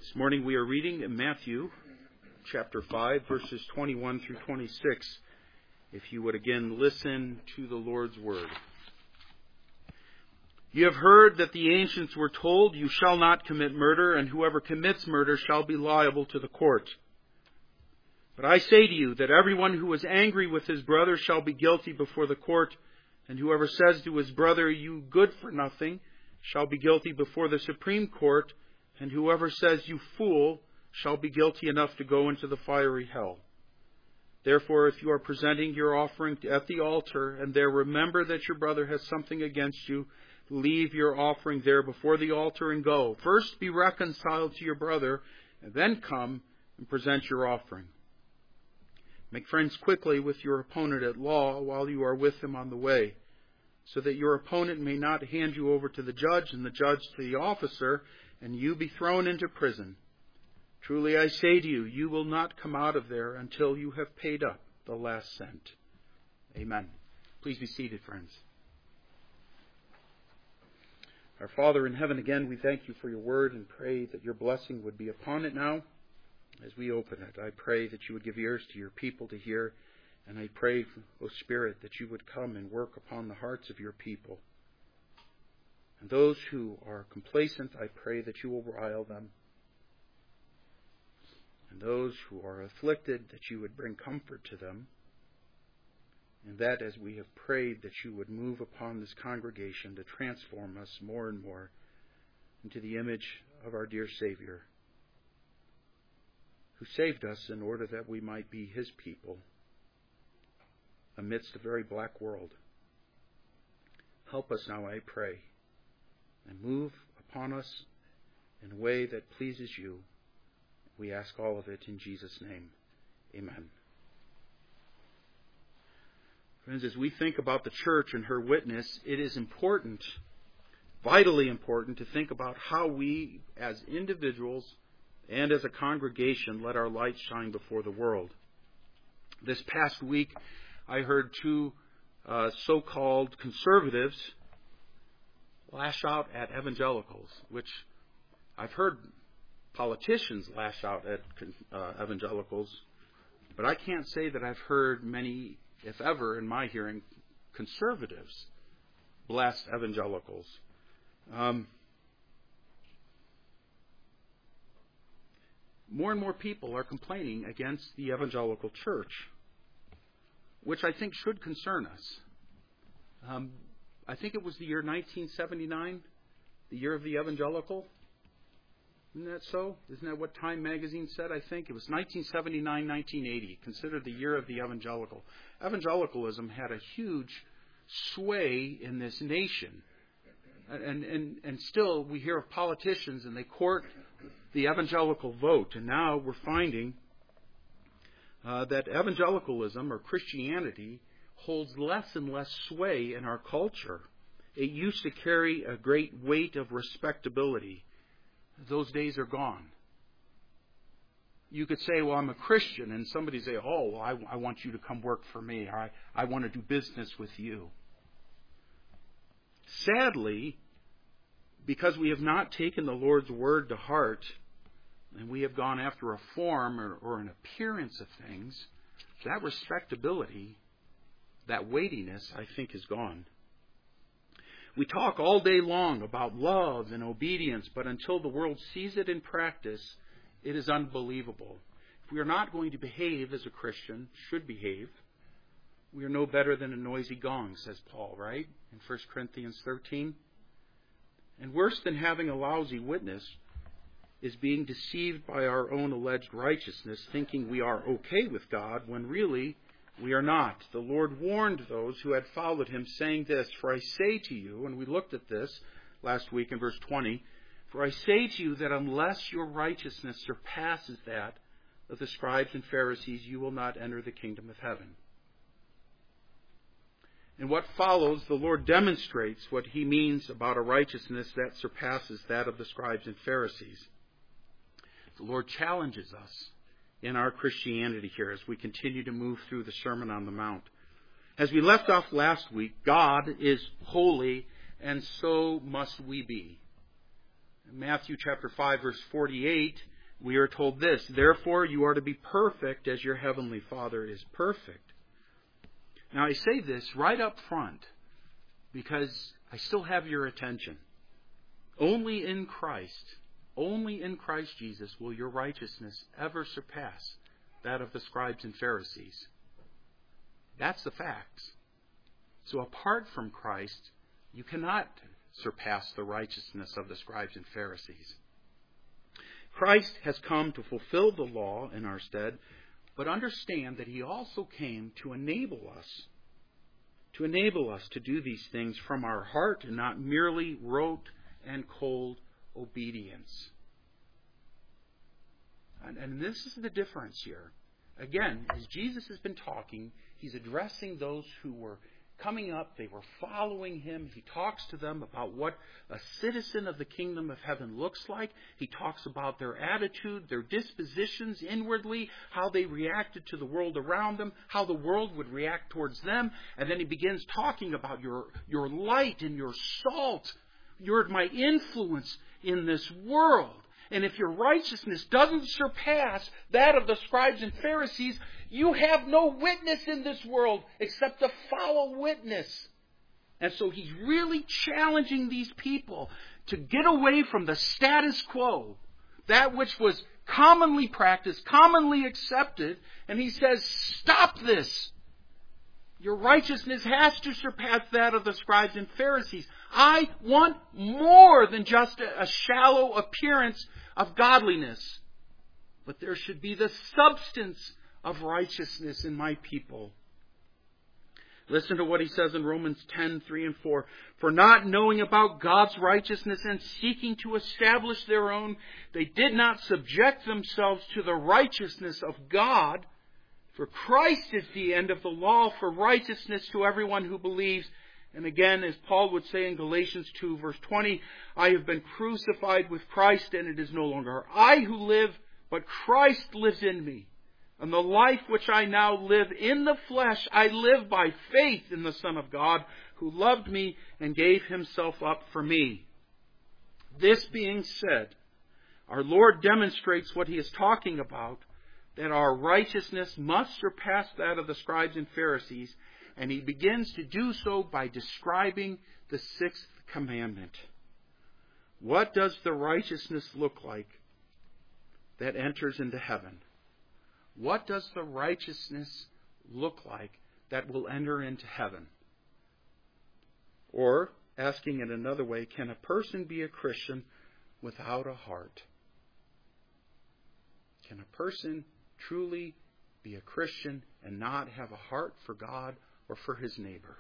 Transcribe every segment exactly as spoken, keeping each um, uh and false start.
This morning we are reading in Matthew chapter five, verses twenty-one through twenty-six. If you would again listen to the Lord's word. You have heard that the ancients were told, "You shall not commit murder, and whoever commits murder shall be liable to the court." But I say to you that everyone who is angry with his brother shall be guilty before the court, and whoever says to his brother, "You good for nothing," shall be guilty before the Supreme Court, and whoever says, "You fool," shall be guilty enough to go into the fiery hell. Therefore, if you are presenting your offering at the altar, and there remember that your brother has something against you, leave your offering there before the altar and go. First be reconciled to your brother, and then come and present your offering. Make friends quickly with your opponent at law while you are with him on the way, so that your opponent may not hand you over to the judge, and the judge to the officer, and you be thrown into prison. Truly I say to you, you will not come out of there until you have paid up the last cent. Amen. Please be seated, friends. Our Father in heaven, again, we thank you for your word and pray that your blessing would be upon it now as we open it. I pray that you would give ears to your people to hear, and I pray, O Spirit, that you would come and work upon the hearts of your people. And those who are complacent, I pray that you will rile them. And those who are afflicted, that you would bring comfort to them. And that as we have prayed, that you would move upon this congregation to transform us more and more into the image of our dear Savior, who saved us in order that we might be his people amidst a very black world. Help us now, I pray, and move upon us in a way that pleases you. We ask all of it in Jesus' name. Amen. Friends, as we think about the church and her witness, it is important, vitally important, to think about how we as individuals and as a congregation let our light shine before the world. This past week, I heard two uh, so-called conservatives lash out at evangelicals, which I've heard politicians lash out at uh, evangelicals, but I can't say that I've heard many, if ever, in my hearing, conservatives blast evangelicals. Um, more and more people are complaining against the evangelical church, which I think should concern us. Um, I think it was the year nineteen seventy-nine, the year of the evangelical. Isn't that so? Isn't that what Time magazine said, I think? It was nineteen seventy-nine, nineteen eighty, considered the year of the evangelical. Evangelicalism had a huge sway in this nation. And, and, and still we hear of politicians and they court the evangelical vote. And now we're finding uh, that evangelicalism or Christianity holds less and less sway in our culture. It used to carry a great weight of respectability. Those days are gone. You could say, well, I'm a Christian, and somebody say, oh, well, I, I want you to come work for me, or I, I want to do business with you. Sadly, because we have not taken the Lord's word to heart, and we have gone after a form or, or an appearance of things, that respectability, that weightiness, I think, is gone. We talk all day long about love and obedience, but until the world sees it in practice, it is unbelievable. If we are not going to behave as a Christian should behave, we are no better than a noisy gong, says Paul, right? In First Corinthians thirteen. And worse than having a lousy witness is being deceived by our own alleged righteousness, thinking we are okay with God when really we are not. The Lord warned those who had followed him, saying this, "For I say to you," and we looked at this last week in verse twenty, "For I say to you that unless your righteousness surpasses that of the scribes and Pharisees, you will not enter the kingdom of heaven." In what follows, the Lord demonstrates what he means about a righteousness that surpasses that of the scribes and Pharisees. The Lord challenges us in our Christianity here as we continue to move through the Sermon on the Mount. As we left off last week, God is holy, and so must we be. In Matthew chapter five, verse forty-eight, we are told this, therefore you are to be perfect as your heavenly Father is perfect. Now I say this right up front because I still have your attention. Only in Christ, only in Christ Jesus will your righteousness ever surpass that of the scribes and Pharisees. That's the facts. So apart from Christ, you cannot surpass the righteousness of the scribes and Pharisees. Christ has come to fulfill the law in our stead, but understand that He also came to enable us, to enable us to do these things from our heart and not merely rote and cold obedience. And, and this is the difference here. Again, as Jesus has been talking, He's addressing those who were coming up, they were following Him. He talks to them about what a citizen of the kingdom of heaven looks like. He talks about their attitude, their dispositions inwardly, how they reacted to the world around them, how the world would react towards them. And then He begins talking about your, your light and your salt. You're my influence in this world. And if your righteousness doesn't surpass that of the scribes and Pharisees, you have no witness in this world except a foul witness. And so He's really challenging these people to get away from the status quo, that which was commonly practiced, commonly accepted. And He says, stop this. Your righteousness has to surpass that of the scribes and Pharisees. I want more than just a, a shallow appearance of godliness. But there should be the substance of righteousness in my people. Listen to what He says in Romans ten, three and four. For not knowing about God's righteousness and seeking to establish their own, they did not subject themselves to the righteousness of God. For Christ is the end of the law for righteousness to everyone who believes. And again, as Paul would say in Galatians two, verse twenty, I have been crucified with Christ, and it is no longer I who live, but Christ lives in me. And the life which I now live in the flesh, I live by faith in the Son of God, who loved me and gave Himself up for me. This being said, our Lord demonstrates what He is talking about, that our righteousness must surpass that of the scribes and Pharisees, and He begins to do so by describing the sixth commandment. What does the righteousness look like that enters into heaven? What does the righteousness look like that will enter into heaven? Or, asking it another way, can a person be a Christian without a heart? Can a person truly be a Christian and not have a heart for God or for his neighbor?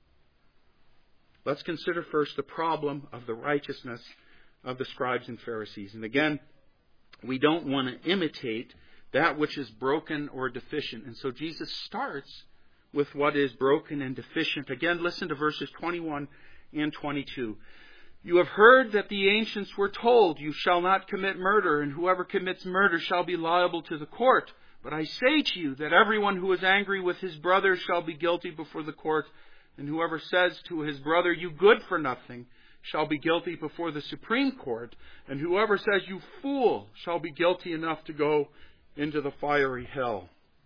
Let's consider first the problem of the righteousness of the scribes and Pharisees. And again, we don't want to imitate that which is broken or deficient. And so Jesus starts with what is broken and deficient. Again, listen to verses twenty-one and twenty-two. You have heard that the ancients were told, you shall not commit murder, and whoever commits murder shall be liable to the court. But I say to you that everyone who is angry with his brother shall be guilty before the court, and whoever says to his brother, you good for nothing, shall be guilty before the Supreme Court, and whoever says, you fool, shall be guilty enough to go into the fiery hell.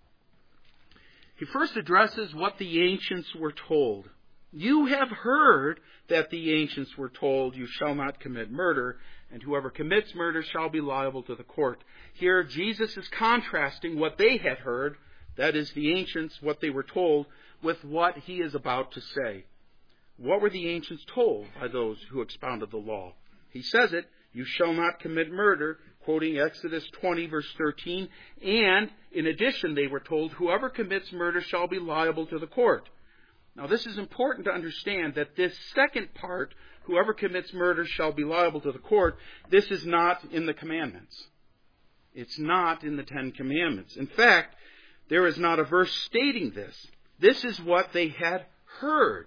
He first addresses what the ancients were told. You have heard that the ancients were told, you shall not commit murder, and whoever commits murder shall be liable to the court. Here, Jesus is contrasting what they had heard, that is, the ancients, what they were told, with what He is about to say. What were the ancients told by those who expounded the law? He says it, you shall not commit murder, quoting Exodus twenty, verse thirteen, and in addition they were told, whoever commits murder shall be liable to the court. Now this is important to understand that this second part, whoever commits murder shall be liable to the court, this is not in the commandments. It's not in the Ten Commandments. In fact, there is not a verse stating this. This is what they had heard.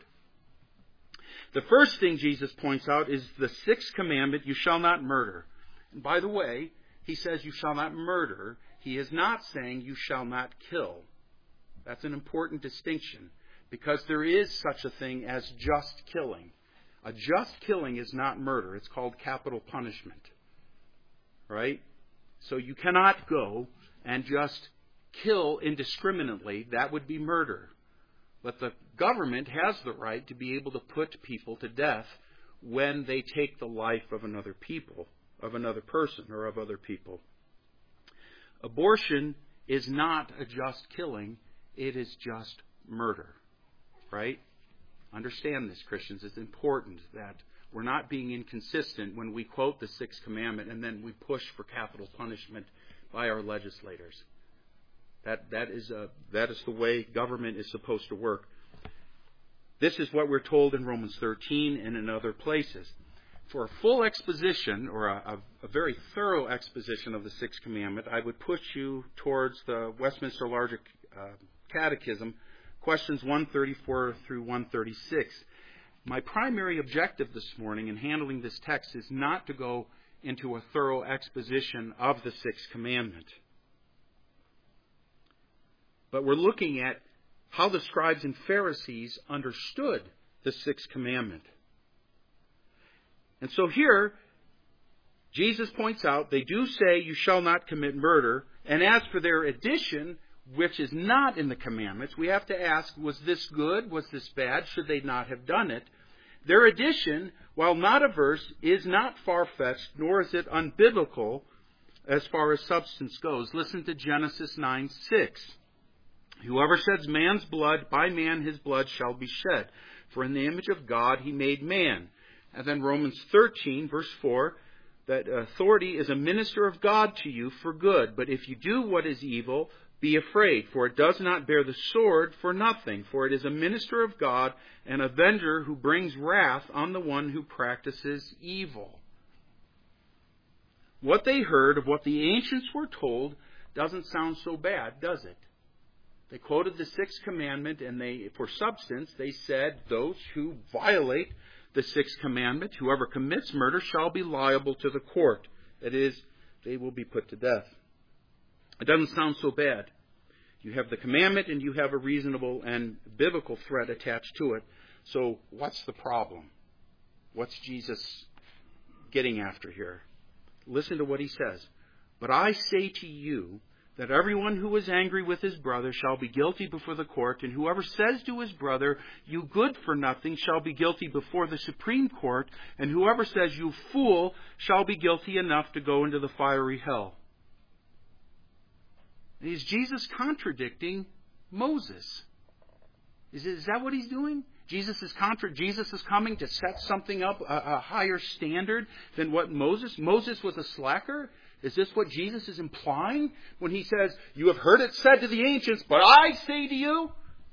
The first thing Jesus points out is the sixth commandment, you shall not murder. And by the way, He says you shall not murder. He is not saying you shall not kill. That's an important distinction, because there is such a thing as just killing. A just killing is not murder. It's called capital punishment. Right? So you cannot go and just kill indiscriminately. That would be murder. But the government has the right to be able to put people to death when they take the life of another people, of another person, or of other people. Abortion is not a just killing. It is just murder. Right? Understand this, Christians. It's important that we're not being inconsistent when we quote the Sixth Commandment and then we push for capital punishment by our legislators. That that is a that is the way government is supposed to work. This is what we're told in Romans thirteen and in other places. For a full exposition, or a, a, a very thorough exposition of the Sixth Commandment, I would put you towards the Westminster Larger uh, Catechism, questions one thirty-four through one thirty-six. My primary objective this morning in handling this text is not to go into a thorough exposition of the Sixth Commandment. But we're looking at how the scribes and Pharisees understood the Sixth Commandment. And so here, Jesus points out, they do say you shall not commit murder. And as for their addition, which is not in the commandments, we have to ask, was this good? Was this bad? Should they not have done it? Their addition, while not a verse, is not far-fetched, nor is it unbiblical as far as substance goes. Listen to Genesis nine six. Whoever sheds man's blood, by man his blood shall be shed. For in the image of God he made man. And then Romans thirteen, verse four, that authority is a minister of God to you for good. But if you do what is evil, be afraid, for it does not bear the sword for nothing. For it is a minister of God, an avenger who brings wrath on the one who practices evil. What they heard of what the ancients were told doesn't sound so bad, does it? They quoted the Sixth Commandment, and they, for substance, they said, those who violate the Sixth Commandment, whoever commits murder, shall be liable to the court. That is, they will be put to death. It doesn't sound so bad. You have the commandment, and you have a reasonable and biblical threat attached to it. So what's the problem? What's Jesus getting after here? Listen to what he says. But I say to you, that everyone who is angry with his brother shall be guilty before the court, and whoever says to his brother, you good for nothing, shall be guilty before the Supreme Court, and whoever says, you fool, shall be guilty enough to go into the fiery hell. Is Jesus contradicting Moses? Is, is that what he's doing? Jesus is contra- Jesus is coming to set something up, a, a higher standard than what Moses? Moses was a slacker? Is this what Jesus is implying when he says, you have heard it said to the ancients, but I say to you?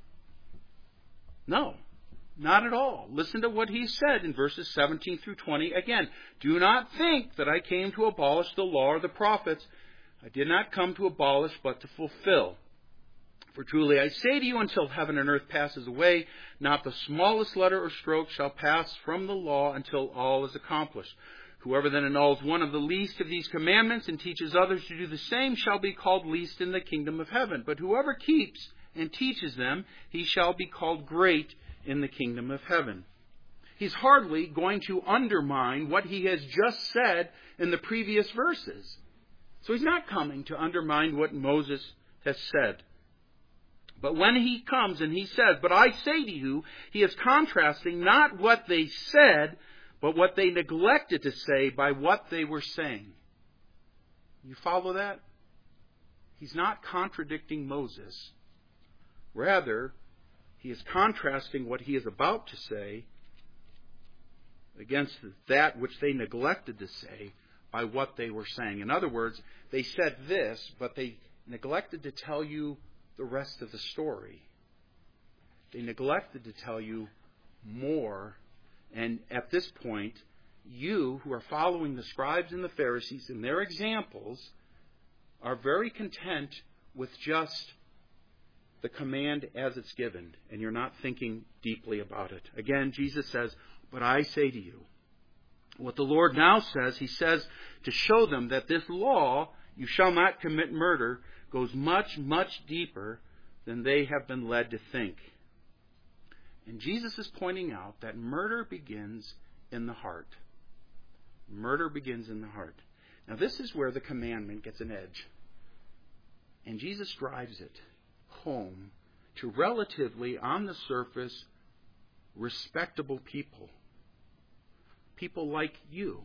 No, not at all. Listen to what he said in verses seventeen through twenty. Again, do not think that I came to abolish the law or the prophets. I did not come to abolish, but to fulfill. For truly I say to you, until heaven and earth passes away, not the smallest letter or stroke shall pass from the law until all is accomplished. Whoever then annuls one of the least of these commandments and teaches others to do the same shall be called least in the kingdom of heaven. But whoever keeps and teaches them, he shall be called great in the kingdom of heaven. He's hardly going to undermine what he has just said in the previous verses. So he's not coming to undermine what Moses has said. But when he comes and he says, but I say to you, he is contrasting not what they said, but what they neglected to say by what they were saying. You follow that? He's not contradicting Moses. Rather, he is contrasting what he is about to say against that which they neglected to say by what they were saying. In other words, they said this, but they neglected to tell you the rest of the story. They neglected to tell you more. And at this point, you who are following the scribes and the Pharisees in their examples are very content with just the command as it's given, and you're not thinking deeply about it. Again, Jesus says, but I say to you. What the Lord now says, he says to show them that this law, you shall not commit murder, goes much, much deeper than they have been led to think. And Jesus is pointing out that murder begins in the heart. Murder begins in the heart. Now this is where the commandment gets an edge. And Jesus drives it home to relatively, on the surface, respectable people. People like you.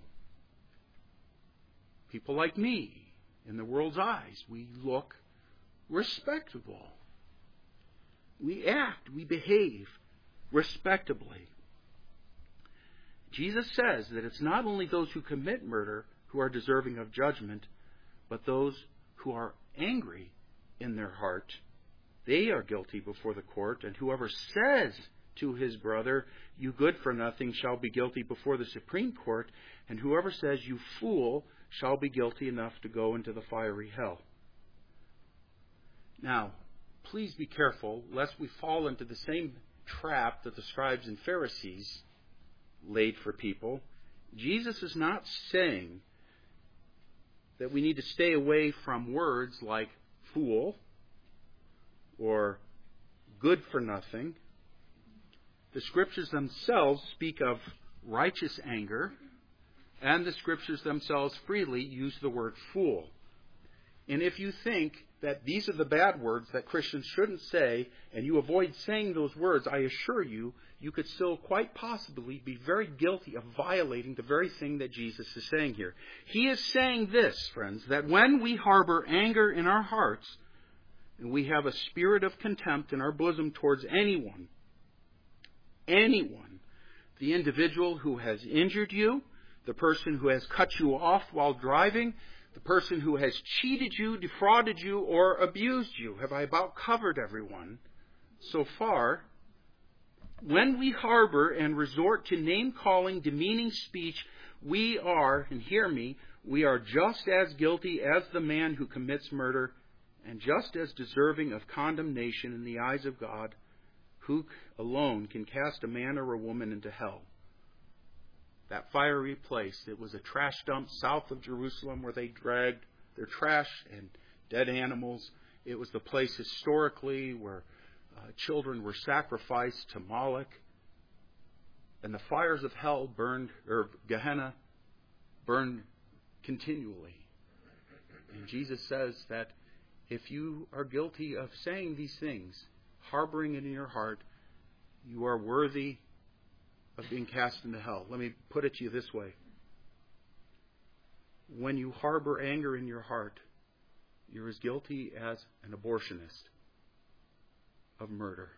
People like me. In the world's eyes, we look respectable. We act, we behave respectably. Jesus says that it's not only those who commit murder who are deserving of judgment, but those who are angry in their heart. They are guilty before the court, and whoever says to his brother, "You good for nothing," shall be guilty before the Supreme Court, and whoever says, "You fool," shall be guilty enough to go into the fiery hell. Now, please be careful lest we fall into the same trap that the scribes and Pharisees laid for people. Jesus is not saying that we need to stay away from words like fool or good for nothing. The Scriptures themselves speak of righteous anger, and the Scriptures themselves freely use the word fool. And if you think that these are the bad words that Christians shouldn't say, and you avoid saying those words, I assure you, you could still quite possibly be very guilty of violating the very thing that Jesus is saying here. He is saying this, friends, that when we harbor anger in our hearts, and we have a spirit of contempt in our bosom towards anyone, anyone, the individual who has injured you, the person who has cut you off while driving, the person who has cheated you, defrauded you, or abused you. Have I about covered everyone so far? When we harbor and resort to name-calling, demeaning speech, we are, and hear me, we are just as guilty as the man who commits murder, and just as deserving of condemnation in the eyes of God, who alone can cast a man or a woman into hell. That fiery place, it was a trash dump south of Jerusalem where they dragged their trash and dead animals. It was the place historically where uh, children were sacrificed to Moloch. And the fires of hell burned, or Gehenna, burned continually. And Jesus says that if you are guilty of saying these things, harboring it in your heart, you are worthy of being cast into hell. Let me put it to you this way. When you harbor anger in your heart, you're as guilty as an abortionist of murder.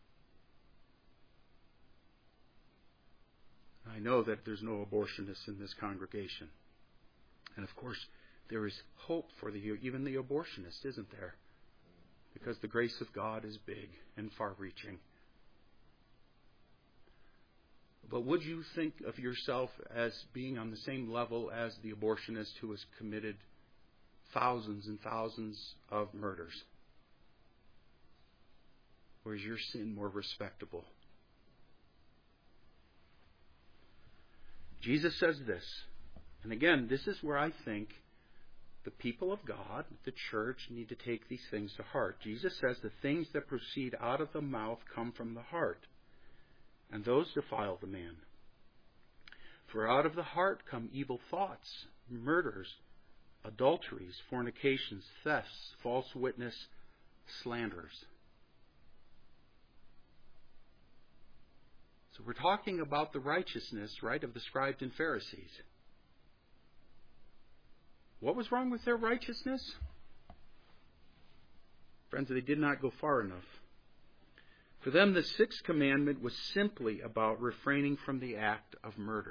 I know that there's no abortionists in this congregation. And of course, there is hope for the, even the abortionist, isn't there? Because the grace of God is big and far-reaching. But would you think of yourself as being on the same level as the abortionist who has committed thousands and thousands of murders? Or is your sin more respectable? Jesus says this, and again, this is where I think the people of God, the church, need to take these things to heart. Jesus says the things that proceed out of the mouth come from the heart, and those defile the man. For out of the heart come evil thoughts, murders, adulteries, fornications, thefts, false witness, slanders. So we're talking about the righteousness, right, of the scribes and Pharisees. What was wrong with their righteousness? Friends, they did not go far enough. For them, the sixth commandment was simply about refraining from the act of murder.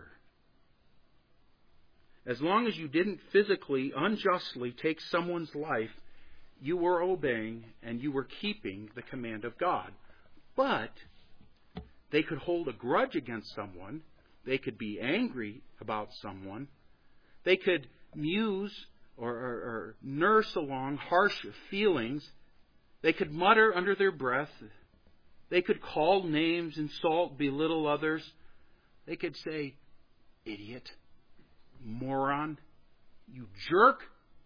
As long as you didn't physically, unjustly take someone's life, you were obeying and you were keeping the command of God. But they could hold a grudge against someone. They could be angry about someone. They could muse or, or, or nurse along harsh feelings. They could mutter under their breath. They could call names, insult, belittle others. They could say, idiot, moron, you jerk.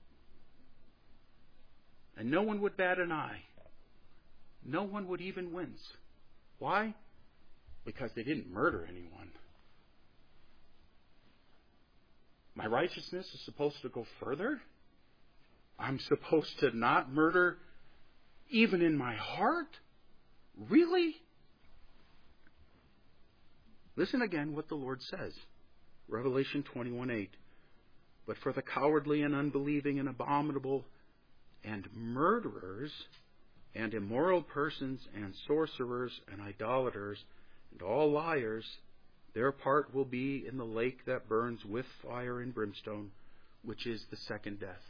And no one would bat an eye. No one would even wince. Why? Because they didn't murder anyone. My righteousness is supposed to go further? I'm supposed to not murder even in my heart? Really? Listen again what the Lord says. Revelation twenty-one eight. But for the cowardly and unbelieving and abominable and murderers and immoral persons and sorcerers and idolaters and all liars, their part will be in the lake that burns with fire and brimstone, which is the second death.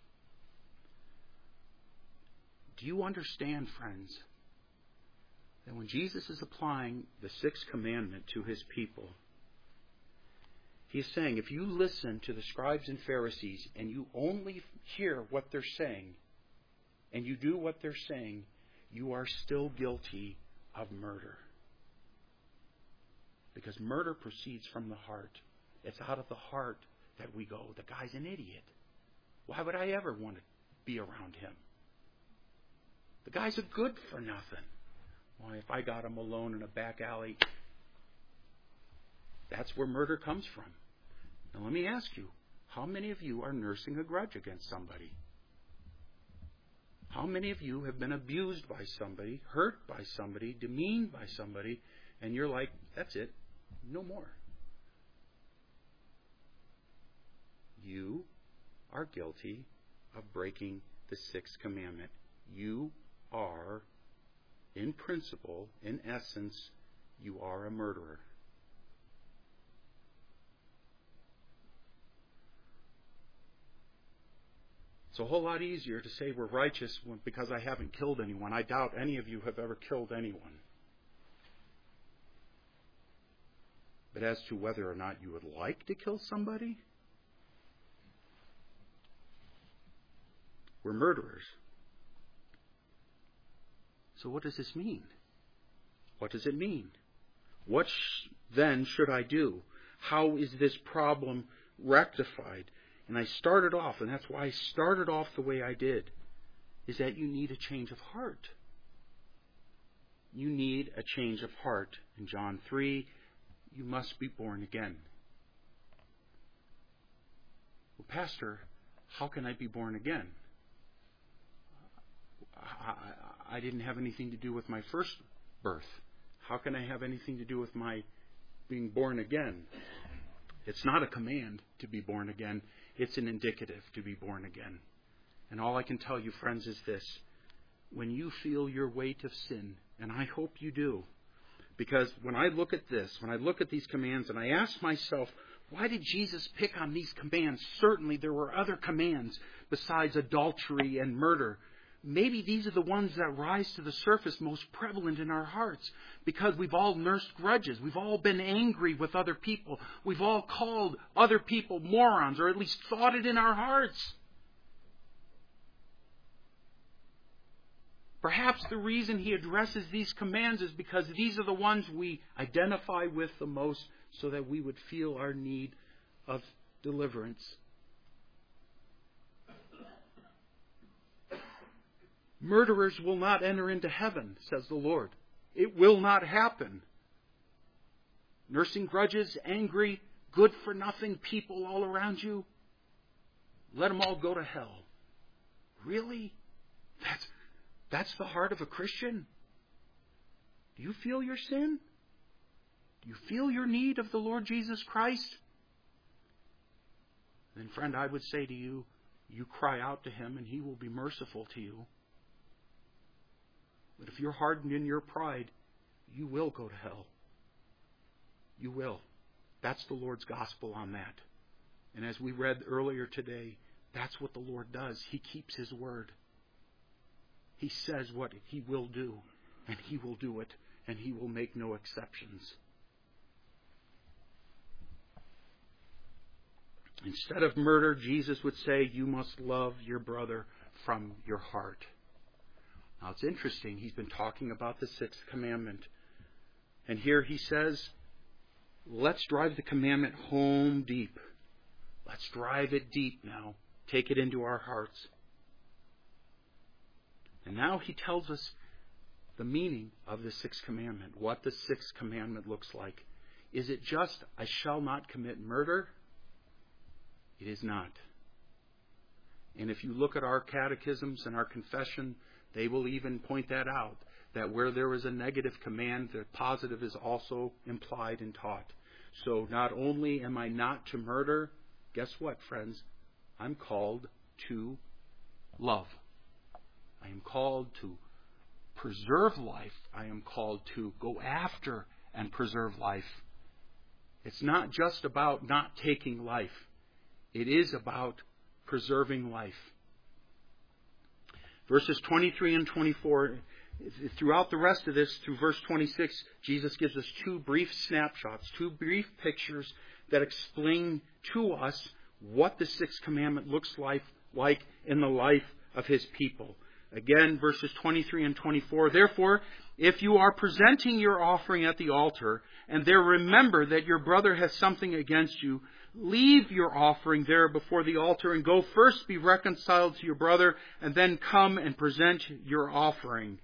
Do you understand, friends, that when Jesus is applying the sixth commandment to his people, he is saying, if you listen to the scribes and Pharisees and you only hear what they're saying and you do what they're saying, you are still guilty of murder. Because murder proceeds from the heart. It's out of the heart that we go. The guy's an idiot. Why would I ever want to be around him? The guy's a good for nothing. Why, if I got him alone in a back alley, that's where murder comes from. Now let me ask you, how many of you are nursing a grudge against somebody? How many of you have been abused by somebody, hurt by somebody, demeaned by somebody, and you're like, that's it, no more? You are guilty of breaking the sixth commandment. You are, in principle, in essence, you are a murderer. It's a whole lot easier to say we're righteous because I haven't killed anyone. I doubt any of you have ever killed anyone. But as to whether or not you would like to kill somebody, we're murderers. So what does this mean? What does it mean? What sh- then should I do? How is this problem rectified? And I started off, and that's why I started off the way I did, is that you need a change of heart. You need a change of heart. In John three, you must be born again. Well, Pastor, how can I be born again? I, I didn't have anything to do with my first birth. How can I have anything to do with my being born again? It's not a command to be born again. It's an indicative to be born again. And all I can tell you, friends, is this. When you feel your weight of sin, and I hope you do, because when I look at this, when I look at these commands, and I ask myself, why did Jesus pick on these commands? Certainly there were other commands besides adultery and murder. Maybe these are the ones that rise to the surface most prevalent in our hearts because we've all nursed grudges. We've all been angry with other people. We've all called other people morons, or at least thought it in our hearts. Perhaps the reason he addresses these commands is because these are the ones we identify with the most so that we would feel our need of deliverance. Murderers will not enter into heaven, says the Lord. It will not happen. Nursing grudges, angry, good-for-nothing people all around you, let them all go to hell. Really? That's, that's the heart of a Christian? Do you feel your sin? Do you feel your need of the Lord Jesus Christ? Then, friend, I would say to you, you cry out to Him and He will be merciful to you. But if you're hardened in your pride, you will go to hell. You will. That's the Lord's gospel on that. And as we read earlier today, that's what the Lord does. He keeps His word. He says what He will do, and He will do it, and He will make no exceptions. Instead of murder, Jesus would say, you must love your brother from your heart. Now it's interesting, he's been talking about the sixth commandment. And here he says, let's drive the commandment home deep. Let's drive it deep now. Take it into our hearts. And now he tells us the meaning of the sixth commandment, what the sixth commandment looks like. Is it just, I shall not commit murder? It is not. And if you look at our catechisms and our confession, they will even point that out, that where there is a negative command, the positive is also implied and taught. So not only am I not to murder, guess what, friends? I'm called to love. I am called to preserve life. I am called to go after and preserve life. It's not just about not taking life. It is about preserving life. Verses twenty-three and twenty-four, throughout the rest of this, through verse twenty-six, Jesus gives us two brief snapshots, two brief pictures that explain to us what the sixth commandment looks like, like in the life of His people. Again, verses twenty-three and twenty-four. Therefore, if you are presenting your offering at the altar, and there remember that your brother has something against you, leave your offering there before the altar and go first be reconciled to your brother, and then come and present your offering.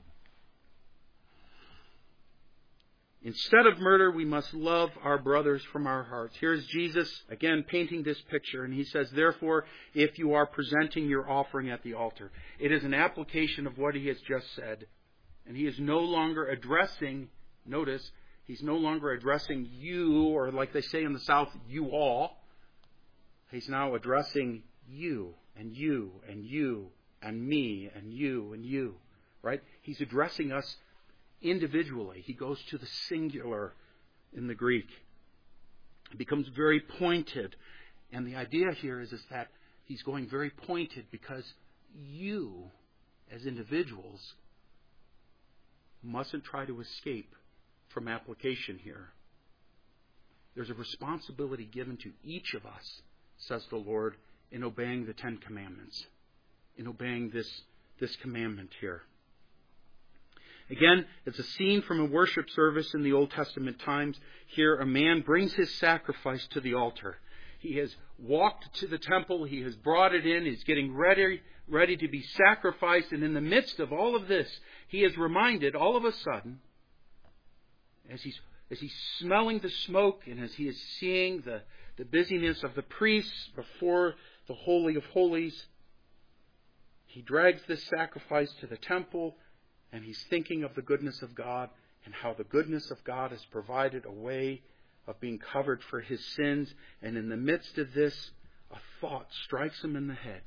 Instead of murder, we must love our brothers from our hearts. Here's Jesus, again, painting this picture. And He says, therefore, if you are presenting your offering at the altar. It is an application of what He has just said. And He is no longer addressing, notice, He's no longer addressing you, or like they say in the South, you all. He's now addressing you, and you, and you, and me, and you, and you. Right? He's addressing us individually. He goes to the singular in the Greek. It becomes very pointed. And the idea here is, is that He's going very pointed because you, as individuals, mustn't try to escape from application here. There's a responsibility given to each of us, says the Lord, in obeying the Ten Commandments, in obeying this, this commandment here. Again, it's a scene from a worship service in the Old Testament times. Here, a man brings his sacrifice to the altar. He has walked to the temple. He has brought it in. He's getting ready, ready to be sacrificed. And in the midst of all of this, he is reminded all of a sudden, as he's, as he's smelling the smoke and as he is seeing the, the busyness of the priests before the Holy of Holies, he drags this sacrifice to the temple. And he's thinking of the goodness of God and how the goodness of God has provided a way of being covered for his sins. And in the midst of this, a thought strikes him in the head.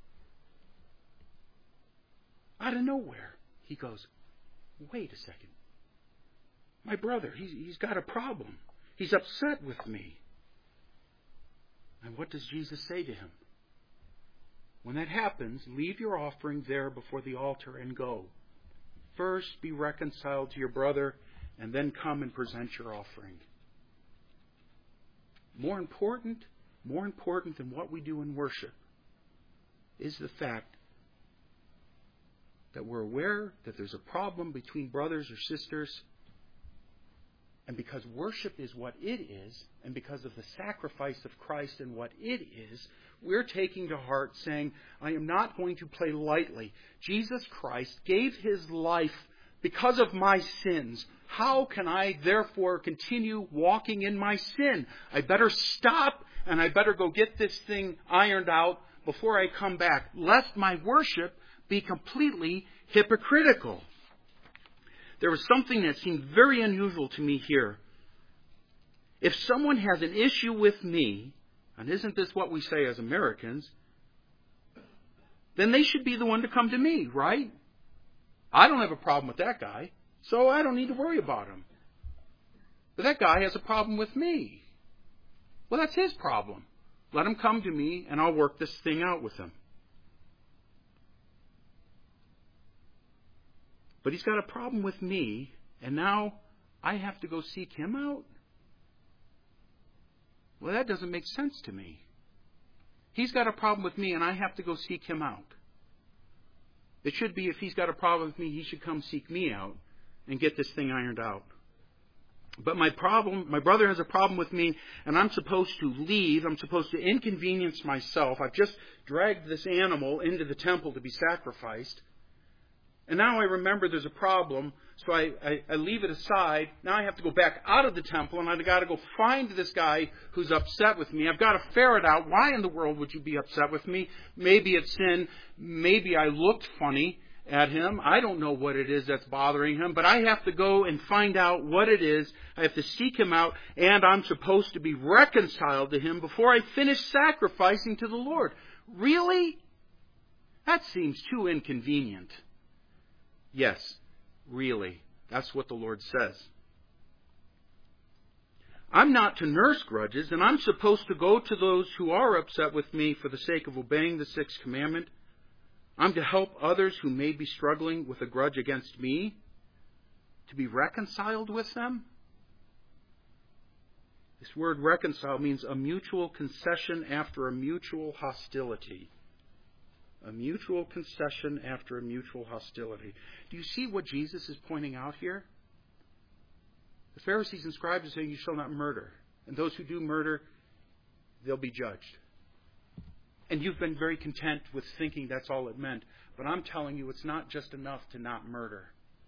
Out of nowhere, he goes, wait a second. My brother, he's, he's got a problem. He's upset with me. And what does Jesus say to him? When that happens, leave your offering there before the altar and go. First be reconciled to your brother, and then come and present your offering. More important, more important than what we do in worship is the fact that we're aware that there's a problem between brothers or sisters, and because worship is what it is, and because of the sacrifice of Christ and what it is, we're taking to heart saying, I am not going to play lightly. Jesus Christ gave His life because of my sins. How can I therefore continue walking in my sin? I better stop and I better go get this thing ironed out before I come back, lest my worship be completely hypocritical. There was something that seemed very unusual to me here. If someone has an issue with me, and isn't this what we say as Americans, then they should be the one to come to me, right? I don't have a problem with that guy, so I don't need to worry about him. But that guy has a problem with me. Well, that's his problem. Let him come to me, and I'll work this thing out with him. But he's got a problem with me, and now I have to go seek him out? Well, that doesn't make sense to me. He's got a problem with me, and I have to go seek him out. It should be if he's got a problem with me, he should come seek me out and get this thing ironed out. But my problem, my brother has a problem with me, and I'm supposed to leave. I'm supposed to inconvenience myself. I've just dragged this animal into the temple to be sacrificed. And now I remember there's a problem, so I, I, I leave it aside. Now I have to go back out of the temple, and I've got to go find this guy who's upset with me. I've got to ferret out, why in the world would you be upset with me? Maybe it's sin. Maybe I looked funny at him. I don't know what it is that's bothering him, but I have to go and find out what it is. I have to seek him out, and I'm supposed to be reconciled to him before I finish sacrificing to the Lord. Really? That seems too inconvenient. Yes, really. That's what the Lord says. I'm not to nurse grudges, and I'm supposed to go to those who are upset with me for the sake of obeying the sixth commandment. I'm to help others who may be struggling with a grudge against me, to be reconciled with them. This word reconcile means a mutual concession after a mutual hostility. A mutual concession after a mutual hostility. Do you see what Jesus is pointing out here? The Pharisees and scribes are saying, you shall not murder. And those who do murder, they'll be judged. And you've been very content with thinking that's all it meant. But I'm telling you, it's not just enough to not murder.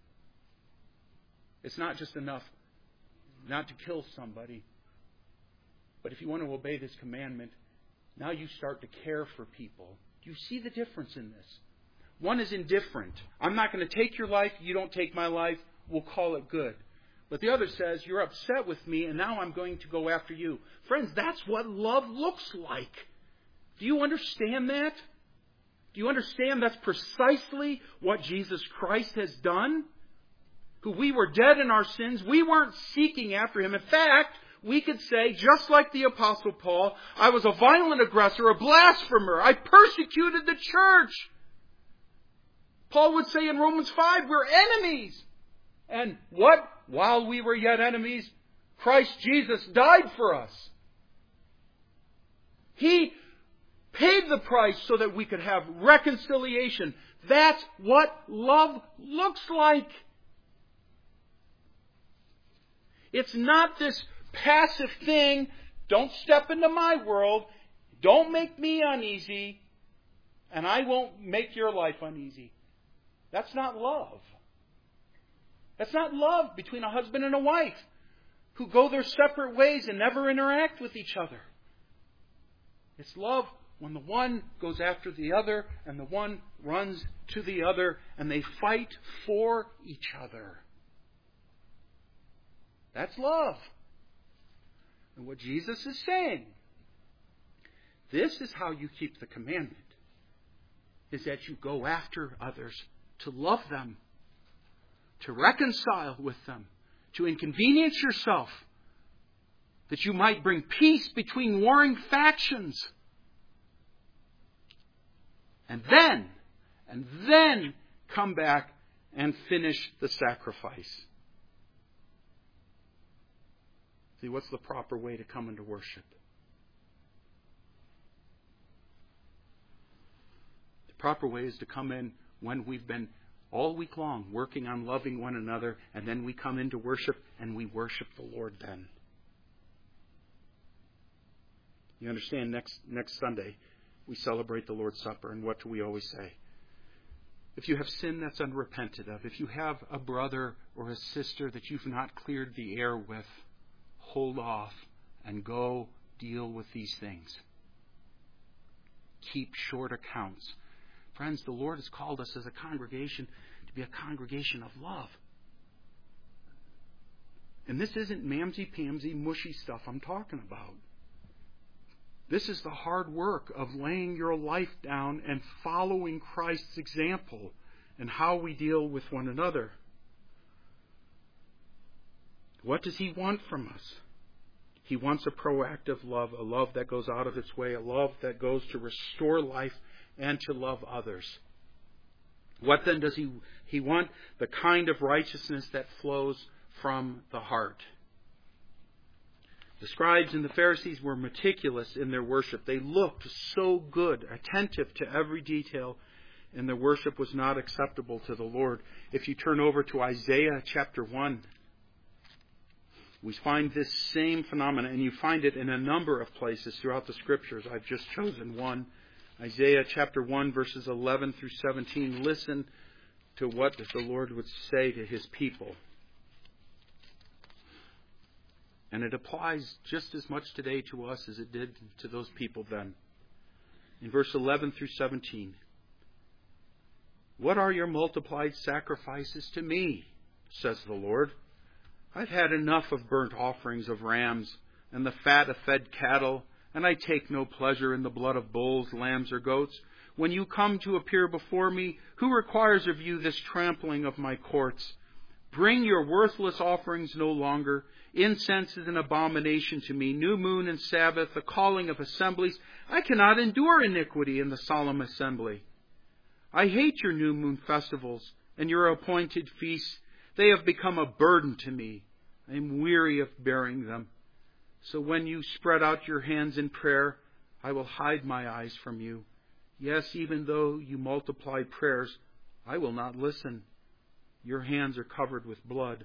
It's not just enough not to kill somebody. But if you want to obey this commandment, now you start to care for people. Do you see the difference in this? One is indifferent. I'm not going to take your life. You don't take my life. We'll call it good. But the other says, you're upset with me, and now I'm going to go after you. Friends, that's what love looks like. Do you understand that? Do you understand that's precisely what Jesus Christ has done? Who we were dead in our sins. We weren't seeking after him. In fact, we could say, just like the Apostle Paul, I was a violent aggressor, a blasphemer. I persecuted the church. Paul would say in Romans five, we're enemies. And what? While we were yet enemies, Christ Jesus died for us. He paid the price so that we could have reconciliation. That's what love looks like. It's not this passive thing. Don't step into my world. Don't make me uneasy. And I won't make your life uneasy. That's not love. That's not love between a husband and a wife who go their separate ways and never interact with each other. It's love when the one goes after the other and the one runs to the other and they fight for each other. That's love. And what Jesus is saying, this is how you keep the commandment, is that you go after others to love them, to reconcile with them, to inconvenience yourself, that you might bring peace between warring factions. And then, and then come back and finish the sacrifice. See, what's the proper way to come into worship? The proper way is to come in when we've been all week long working on loving one another, and then we come into worship and we worship the Lord then. You understand, next next Sunday we celebrate the Lord's Supper, and what do we always say? If you have sin that's unrepented of, if you have a brother or a sister that you've not cleared the air with, hold off and go deal with these things. Keep short accounts. Friends, the Lord has called us as a congregation to be a congregation of love. And this isn't mamsy-pamsy, mushy stuff I'm talking about. This is the hard work of laying your life down and following Christ's example and how we deal with one another. What does He want from us? He wants a proactive love, a love that goes out of its way, a love that goes to restore life and to love others. What then does He, he want? The kind of righteousness that flows from the heart. The scribes and the Pharisees were meticulous in their worship. They looked so good, attentive to every detail, and their worship was not acceptable to the Lord. If you turn over to Isaiah chapter one, we find this same phenomenon, and you find it in a number of places throughout the Scriptures. I've just chosen one. Isaiah chapter one, verses eleven through seventeen. Listen to what the Lord would say to His people. And it applies just as much today to us as it did to those people then. In verse eleven through seventeen. What are your multiplied sacrifices to me, says the Lord? I've had enough of burnt offerings of rams and the fat of fed cattle, and I take no pleasure in the blood of bulls, lambs, or goats. When you come to appear before me, who requires of you this trampling of my courts? Bring your worthless offerings no longer. Incense is an abomination to me. New moon and Sabbath, the calling of assemblies. I cannot endure iniquity in the solemn assembly. I hate your new moon festivals and your appointed feasts. They have become a burden to me. I am weary of bearing them. So when you spread out your hands in prayer, I will hide my eyes from you. Yes, even though you multiply prayers, I will not listen. Your hands are covered with blood.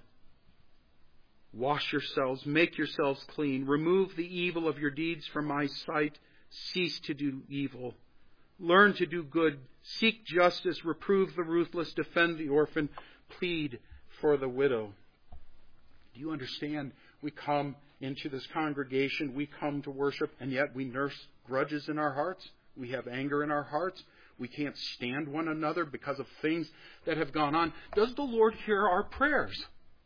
Wash yourselves, make yourselves clean. Remove the evil of your deeds from my sight. Cease to do evil. Learn to do good. Seek justice. Reprove the ruthless. Defend the orphan. Plead for the widow. Do you understand? We come into this congregation, we come to worship, and yet we nurse grudges in our hearts. We have anger in our hearts. We can't stand one another because of things that have gone on. Does the Lord hear our prayers?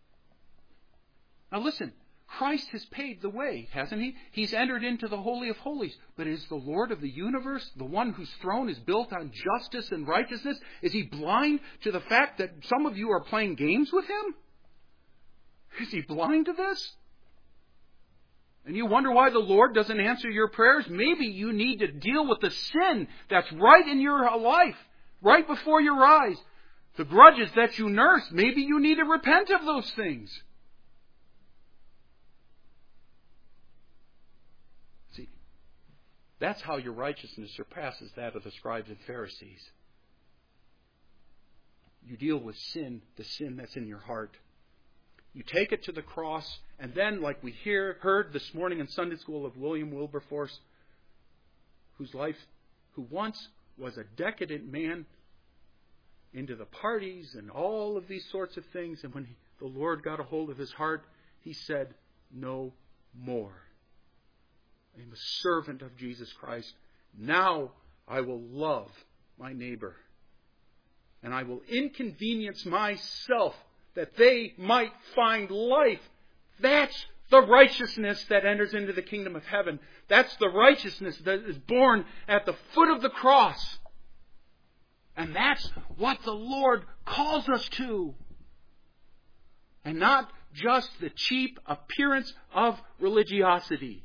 Now listen, Christ has paved the way, hasn't He? He's entered into the Holy of Holies. But is the Lord of the universe, the one whose throne is built on justice and righteousness, is He blind to the fact that some of you are playing games with Him? Is He blind to this? And you wonder why the Lord doesn't answer your prayers? Maybe you need to deal with the sin that's right in your life, right before your eyes. The grudges that you nurse, maybe you need to repent of those things. See, that's how your righteousness surpasses that of the scribes and Pharisees. You deal with sin, the sin that's in your heart. You take it to the cross, and then, like we hear, heard this morning in Sunday school of William Wilberforce, whose life, who once was a decadent man, into the parties and all of these sorts of things, and when he, the Lord got a hold of his heart, he said, no more. I'm a servant of Jesus Christ. Now I will love my neighbor, and I will inconvenience myself that they might find life. That's the righteousness that enters into the kingdom of heaven. That's the righteousness that is born at the foot of the cross. And that's what the Lord calls us to. And not just the cheap appearance of religiosity.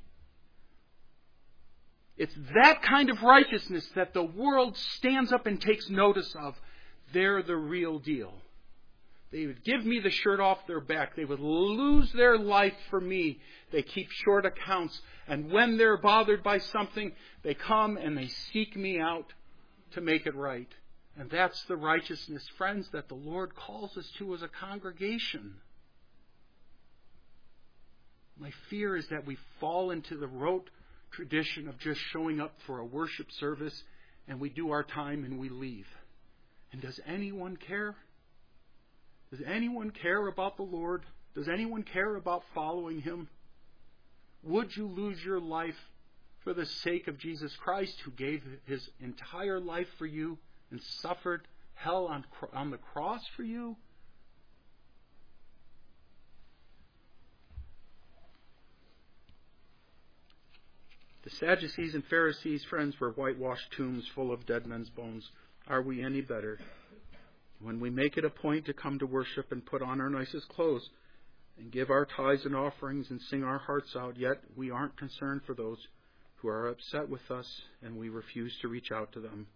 It's that kind of righteousness that the world stands up and takes notice of. They're the real deal. They would give me the shirt off their back. They would lose their life for me. They keep short accounts. And when they're bothered by something, they come and they seek me out to make it right. And that's the righteousness, friends, that the Lord calls us to as a congregation. My fear is that we fall into the rote tradition of just showing up for a worship service and we do our time and we leave. And does anyone care? Does anyone care about the Lord? Does anyone care about following Him? Would you lose your life for the sake of Jesus Christ, who gave His entire life for you and suffered hell on, on the cross for you? The Sadducees and Pharisees, friends, were whitewashed tombs full of dead men's bones. Are we any better? When we make it a point to come to worship and put on our nicest clothes and give our tithes and offerings and sing our hearts out, yet we aren't concerned for those who are upset with us and we refuse to reach out to them.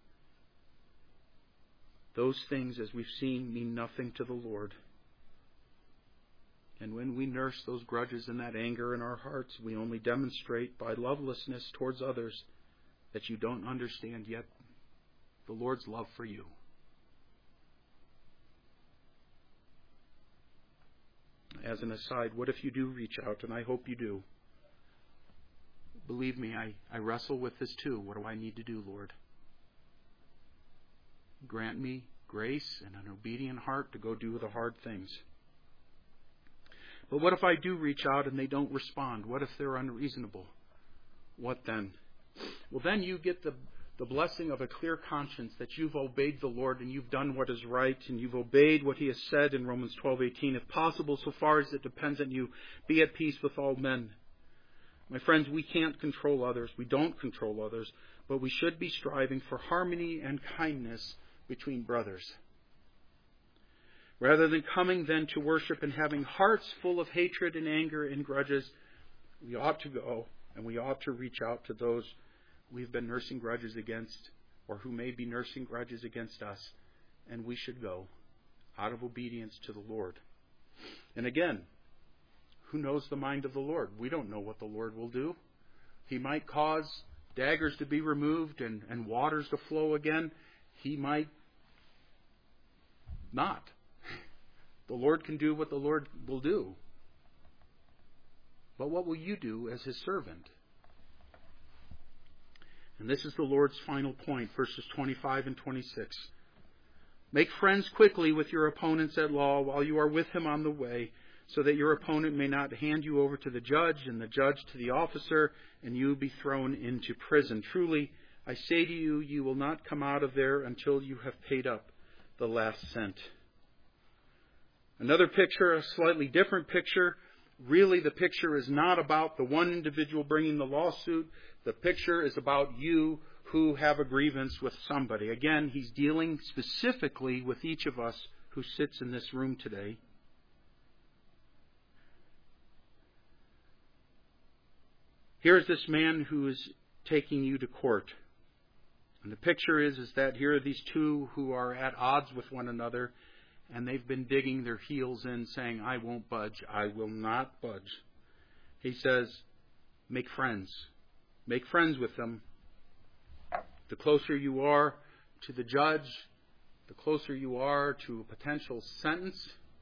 Those things, as we've seen, mean nothing to the Lord. And when we nurse those grudges and that anger in our hearts, we only demonstrate by lovelessness towards others that you don't understand yet the Lord's love for you. As an aside, what if you do reach out? And I hope you do. Believe me, I, I wrestle with this too. What do I need to do, Lord? Grant me grace and an obedient heart to go do the hard things. But what if I do reach out and they don't respond? What if they're unreasonable? What then? Well, then you get the, the blessing of a clear conscience that you've obeyed the Lord and you've done what is right and you've obeyed what He has said in Romans twelve eighteen. If possible, so far as it depends on you, be at peace with all men. My friends, we can't control others. We don't control others. But we should be striving for harmony and kindness between brothers. Rather than coming then to worship and having hearts full of hatred and anger and grudges, we ought to go and we ought to reach out to those we've been nursing grudges against or who may be nursing grudges against us. And we should go out of obedience to the Lord. And again, who knows the mind of the Lord? We don't know what the Lord will do. He might cause daggers to be removed and, and waters to flow again. He might not. The Lord can do what the Lord will do. But what will you do as His servant? And this is the Lord's final point, verses twenty-five and twenty-six. Make friends quickly with your opponents at law while you are with him on the way, so that your opponent may not hand you over to the judge, and the judge to the officer, and you be thrown into prison. Truly, I say to you, you will not come out of there until you have paid up the last cent. Another picture, a slightly different picture. Really, the picture is not about the one individual bringing the lawsuit. The picture is about you who have a grievance with somebody. Again, he's dealing specifically with each of us who sits in this room today. Here's this man who is taking you to court. And the picture is, is that here are these two who are at odds with one another, and they've been digging their heels in, saying, I won't budge. I will not budge. He says, make friends. Make friends with them. The closer you are to the judge, the closer you are to a potential sentence,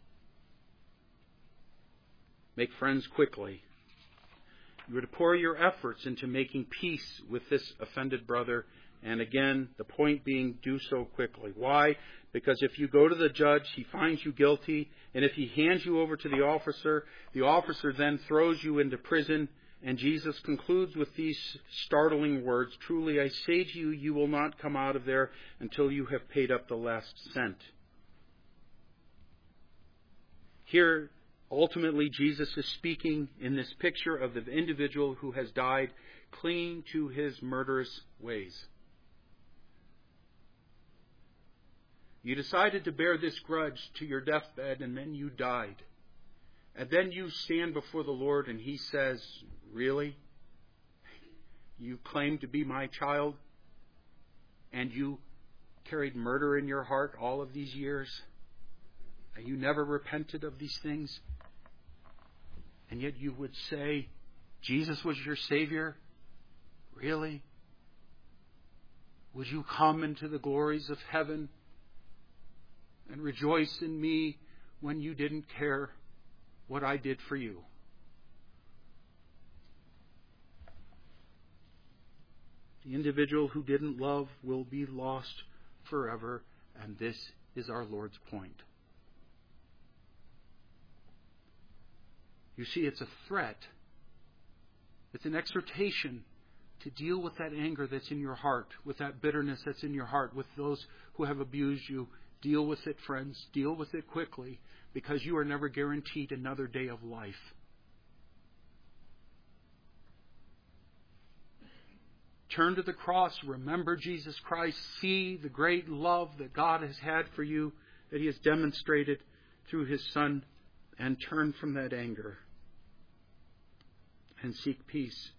make friends quickly. You are to pour your efforts into making peace with this offended brother. And again, the point being, do so quickly. Why? Because if you go to the judge, he finds you guilty. And if he hands you over to the officer, the officer then throws you into prison. And Jesus concludes with these startling words, truly I say to you, you will not come out of there until you have paid up the last cent. Here, ultimately, Jesus is speaking in this picture of the individual who has died clinging to his murderous ways. You decided to bear this grudge to your deathbed, and then you died. And then you stand before the Lord and He says, really? You claim to be my child? And you carried murder in your heart all of these years? And you never repented of these things? And yet you would say, Jesus was your Savior? Really? Would you come into the glories of heaven and rejoice in me when you didn't care what I did for you? The individual who didn't love will be lost forever, and this is our Lord's point. You see, it's a threat. It's an exhortation to deal with that anger that's in your heart, with that bitterness that's in your heart, with those who have abused you. Deal with it, friends. Deal with it quickly, because you are never guaranteed another day of life. Turn to the cross. Remember Jesus Christ. See the great love that God has had for you, that He has demonstrated through His Son, and turn from that anger and seek peace.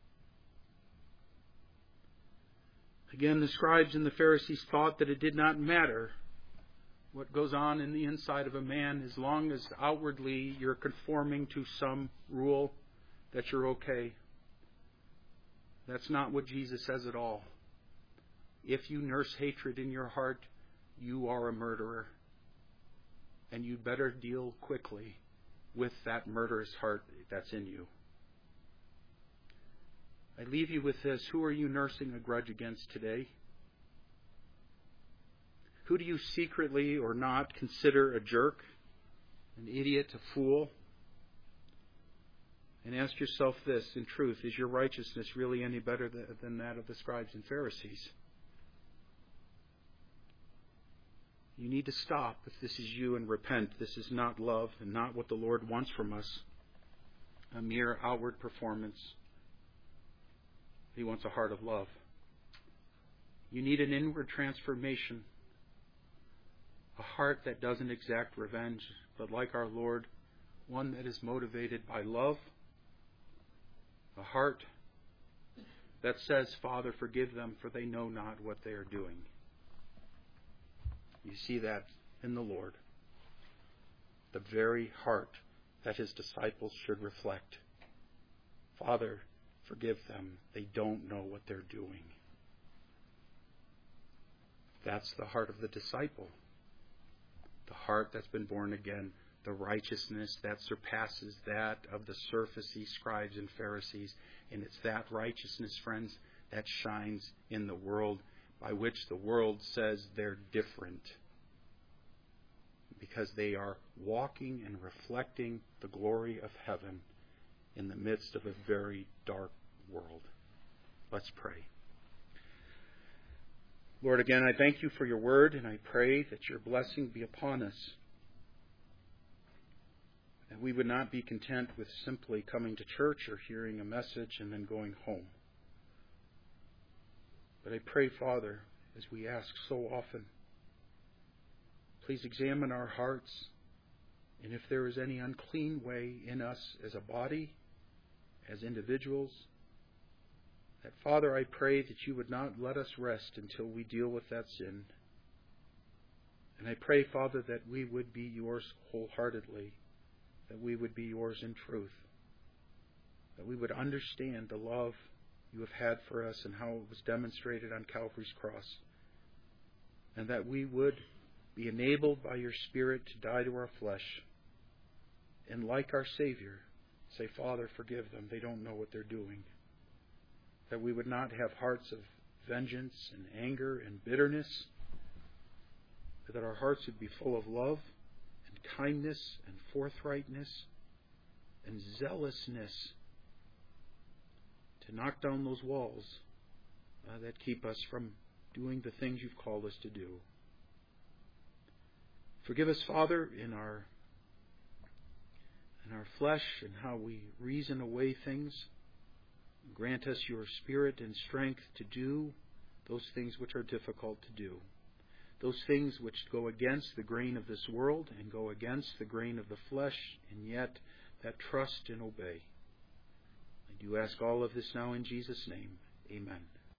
Again, the scribes and the Pharisees thought that it did not matter what goes on in the inside of a man, as long as outwardly you're conforming to some rule, that you're okay. That's not what Jesus says at all. If you nurse hatred in your heart, you are a murderer. And you'd better deal quickly with that murderous heart that's in you. I leave you with this. Who are you nursing a grudge against today? Who do you secretly or not consider a jerk, an idiot, a fool? And ask yourself this, in truth, is your righteousness really any better than that of the scribes and Pharisees? You need to stop if this is you and repent. This is not love and not what the Lord wants from us. A mere outward performance. He wants a heart of love. You need an inward transformation. A heart that doesn't exact revenge, but like our Lord, one that is motivated by love. A heart that says, Father, forgive them, for they know not what they are doing. You see that in the Lord. The very heart that his disciples should reflect. Father, forgive them. They don't know what they're doing. That's the heart of the disciple. The heart that's been born again. The righteousness that surpasses that of the surfacey scribes and Pharisees. And it's that righteousness, friends, that shines in the world, by which the world says they're different. Because they are walking and reflecting the glory of heaven in the midst of a very dark world. Let's pray. Lord, again, I thank you for your word, and I pray that your blessing be upon us. That we would not be content with simply coming to church or hearing a message and then going home. But I pray, Father, as we ask so often, please examine our hearts, and if there is any unclean way in us as a body, as individuals, that, Father, I pray that you would not let us rest until we deal with that sin. And I pray, Father, that we would be yours wholeheartedly, that we would be yours in truth, that we would understand the love you have had for us and how it was demonstrated on Calvary's cross, and that we would be enabled by your Spirit to die to our flesh, and like our Savior, say, Father, forgive them. They don't know what they're doing. That we would not have hearts of vengeance and anger and bitterness, but that our hearts would be full of love and kindness and forthrightness and zealousness to knock down those walls uh, that keep us from doing the things you've called us to do. Forgive us, Father, in our in our flesh and how we reason away things. Grant us your spirit and strength to do those things which are difficult to do. Those things which go against the grain of this world and go against the grain of the flesh, and yet that trust and obey. I do ask all of this now in Jesus' name. Amen.